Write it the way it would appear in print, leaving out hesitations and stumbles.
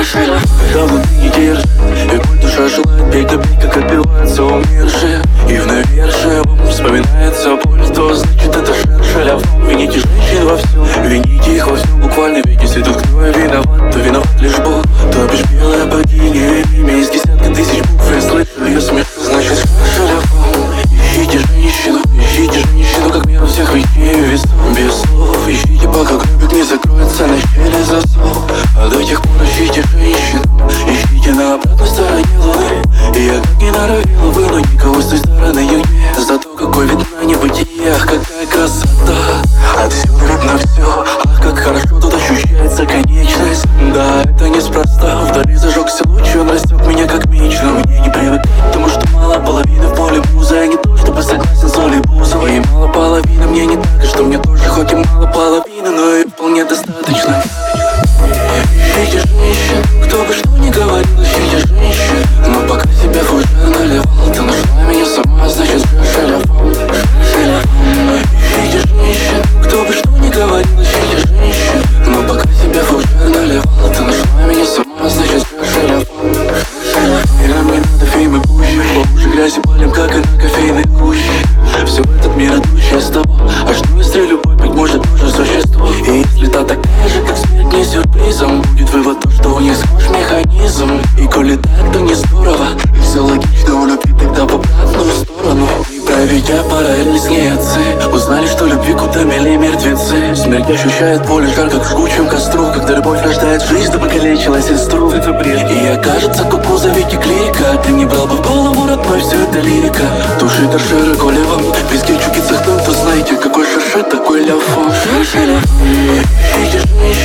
когда внутри не держит, и боль душа желает петь, да петь, как отбивается умершие. И в навершие вам вспоминается боль, то значит это шершеля. Вините женщин во всем, вините их во всем буквально. Ведь если тут кто виноват, то виноват лишь Бог. То бишь белая богиня, имя из десятка тысяч букв. Я слышу ее смех, значит шершеля. Ищите женщину, как меру всех вещей, весов без слов. Ищите, пока гробик не закроется на щели засов. А до тех пор ищите женщину, ищите на обратной стороне луны. И я как не норовила вынуть никого с той стороны нигде. Зато какой вид на небытие, ах, какая красота. Отсюда видно все, ах, как хорошо тут ощущается конечность. Да, это неспроста, вдали зажегся луч, он растек меня как меч. Но мне не привыкать, потому что мало половины в поле муза. Я не то, чтобы согласен с Олей Бузовой. И мало половины мне не так, и что мне тоже хоть и мало половины, но и вполне достаточно. Ищите женщин, кто бы что ни говорил, ищите женщин. Но пока себя фужер наливал, ты нашла меня сама, значит шершеля. Ищите женщин, кто бы что ни говорил, ищите женщин. Но пока себя фужер наливал, ты нашла меня сама, значит шершеля. И нам не надо феймы пуще, по уши грязи палим, как и на кофейной гуще. Все в этот мир идущее с тобой. А что если любовь, быть может, тоже существо? И если та такая же, как смерть, не сюрпризом, будет вывод то, что у них схож механизм. И коли так, то не здорово. Все логично, у любви тогда в обратную сторону. И проведя параллель с ней отцы узнали, что любви куда милее мертвецы. Смерть ощущает боль и жар, как в жгучем костру. Когда любовь рождает жизнь, да покалечила сестру. Это бред. И я, кажется, куку зовите клика. Ты не брал бы в голову, родной, все это лирика. Души торшеры, коли вам виски чуки цехнут, то знаете, какой шершет, такой ляфон. Ищите женщин,